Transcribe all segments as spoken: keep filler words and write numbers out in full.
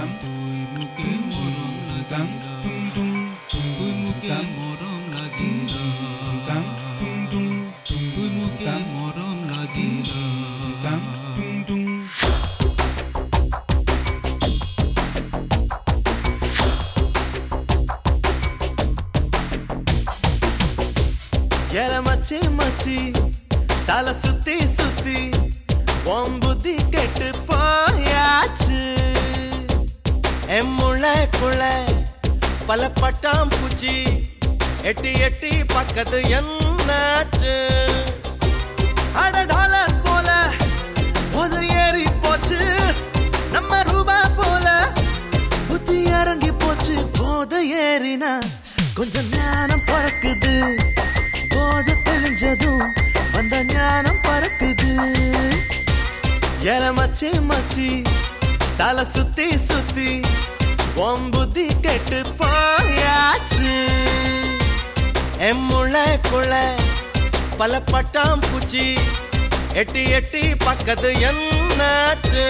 Yela machi machi tala sutti sutti உன் புத்தி கெட்டு போயாச்சு எம்முளைக்குள்ள பல பட்டாம் பூச்சி எட்டி எட்டி பக்கத்து என்னாச்சு அட டாலர் போல போது ஏறி போச்சு நம்ம ரூபா போல புத்தி இறங்கி போச்சு போத ஏறினா கொஞ்சம் ஞானம் பறக்குது போத தெளிஞ்சதும் வந்த ஞானம் பறக்குது Yela machi machi tala sutti sutti உன் புத்தி கெட்டு போயாச்சு எம்முளைக்குள்ள பல பட்டாம் பூச்சி எட்டி எட்டி பக்கத்து என்னாச்சு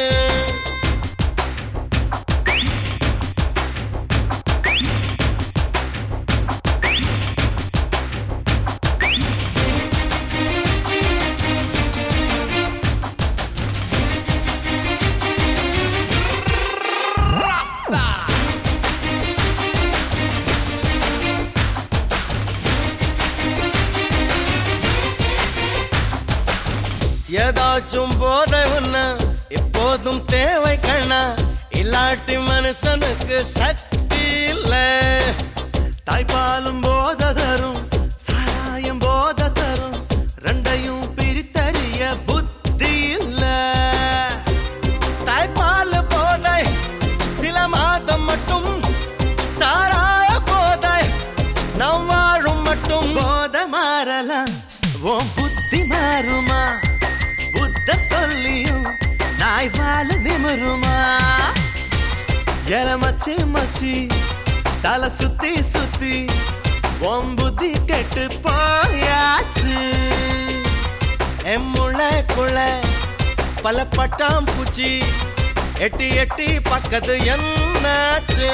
ஏதாச்சும் போதை ஒண்ணு எப்போதும் தேவை கண்ணா இல்லாட்டி மனுஷனுக்கு சக்தி இல்ல தாய்ப்பாலும் போதை தரும் சாராயம் போதை தரும் ரெண்டையும் பிரித்தறிய புத்தி இல்ல தாய்ப்பால் போதை சில மாதம் மட்டும் சாராய போதை நம் வாழும் மட்டும் போதை மாறலாம் உன் புத்தி மாறுமா சொல்லியும் நாய் வாழ நிமிருமா Yela machi machi tala sutti sutti உன் புத்தி கெட்டு போயாச்சு எம்முளைக்குள்ள பல பட்டாம் பூச்சி எட்டி எட்டி பக்கத்து என்னாச்சு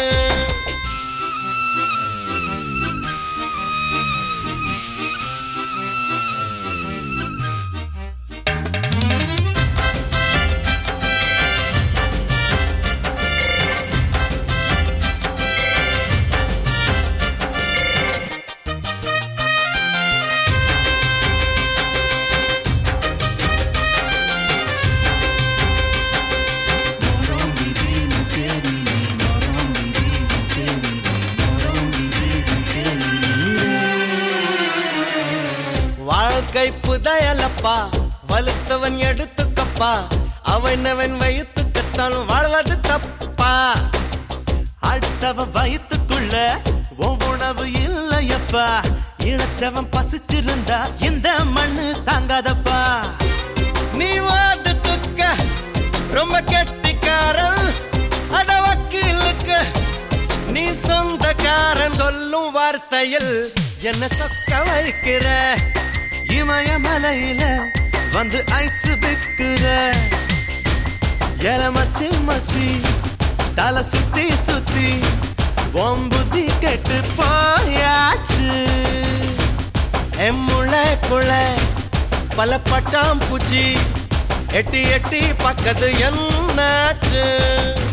வாழ்க்கை புதையலப்பா வலுத்தவன் எடுத்துக்கப்பா அவனவன் வயிற்றுக்கத்தான் வாழ்வது தப்பா அடுத்தவன் வயிற்றுக்குள்ள உணவு இல்லையப்பா இழைச்சவன் பசிச்சிருந்தா இந்த மண்ணு தாங்காதப்பா நீ வாது துக்க ரொம்ப கெட்டிக்காரன் அட வக்கீலுக்கு நீ சொந்தக்காரன் சொல்லும் வார்த்தையில் என்ன சொக்க வைக்கிற இமயமலையில வந்து ஐஸ் விக்கிற Yela machi machi tala sutti sutti உன் புத்தி கெட்டு போயாச்சு எம்முளைக்குள்ள பல பட்டாம் பூச்சி எட்டி எட்டி பக்கத்து என்னாச்சு